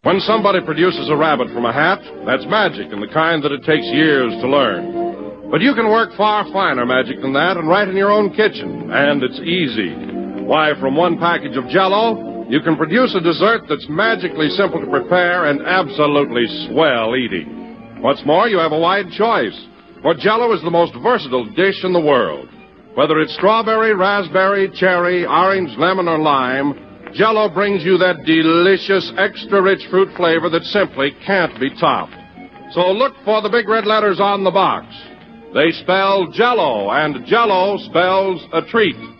When somebody produces a rabbit from a hat, that's magic, and the kind that it takes years to learn. But you can work far finer magic than that and right in your own kitchen, and it's easy. Why, from one package of Jell-O, you can produce a dessert that's magically simple to prepare and absolutely swell eating. What's more, you have a wide choice, for Jell-O is the most versatile dish in the world. Whether it's strawberry, raspberry, cherry, orange, lemon, or lime, Jell-O brings you that delicious, extra-rich fruit flavor that simply can't be topped. So look for the big red letters on the box. They spell Jell-O, and Jell-O spells a treat.